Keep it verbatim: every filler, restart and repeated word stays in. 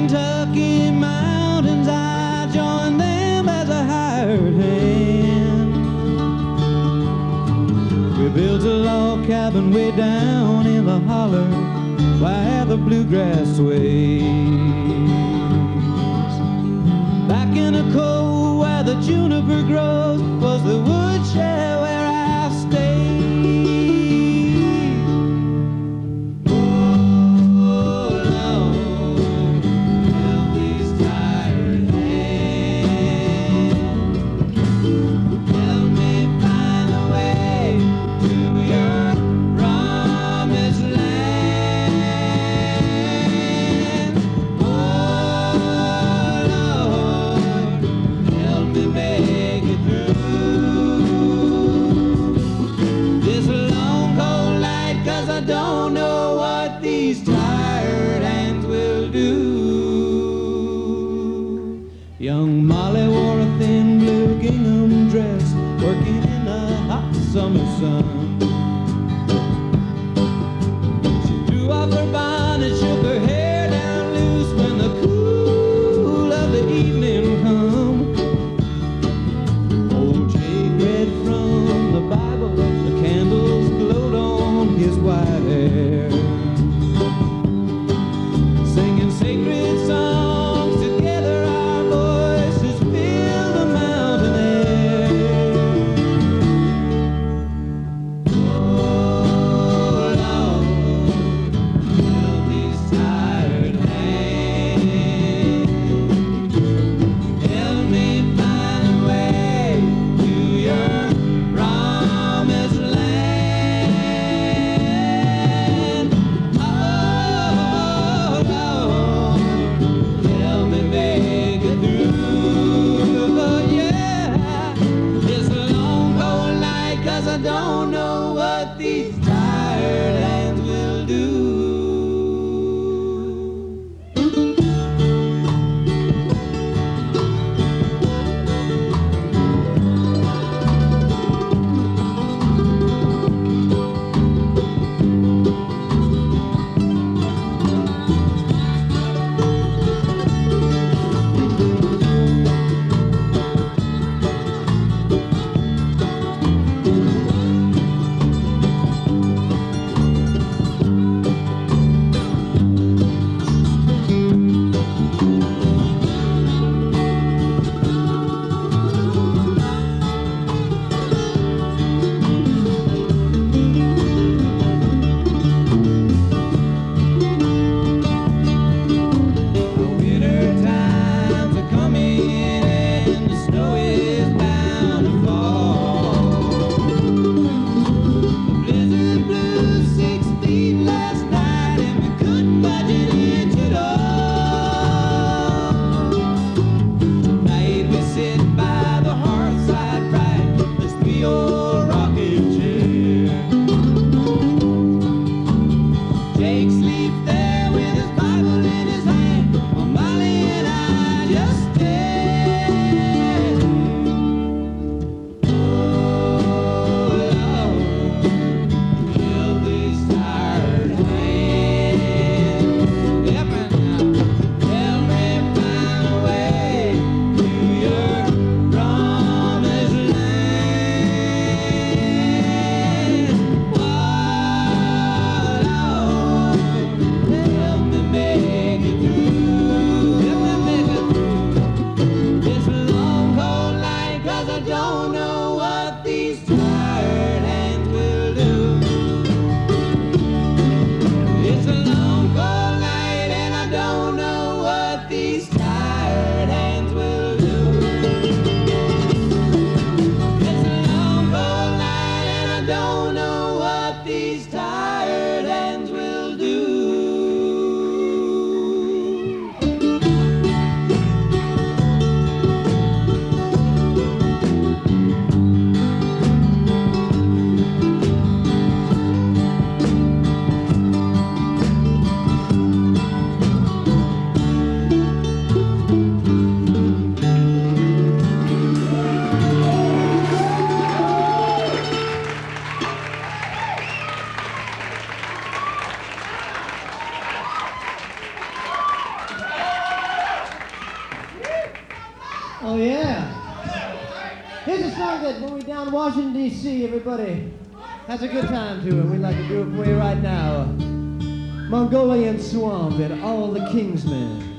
Kentucky mountains, I joined them as a hired hand. We built a log cabin way down in the holler where the bluegrass sways. Back in the cold where the juniper grows was the woodshed where I stayed. Oh, Lord, help these tired hands. Help me find a way to your promised land. Oh, Lord, help me make it through this long cold night, 'cause I don't know what these tired hands will do. Young Molly wore a thin blue gingham dress, working in the hot summer sun. She threw off her bonnet, shook her hair down loose when the cool of the evening come. Old Jake read from the Bible, the candles glowed on his white hair. it when we down in Washington, D C Everybody has a good time to it. We'd like to do it for you right now. Mongolian Swamp and all the Kingsmen.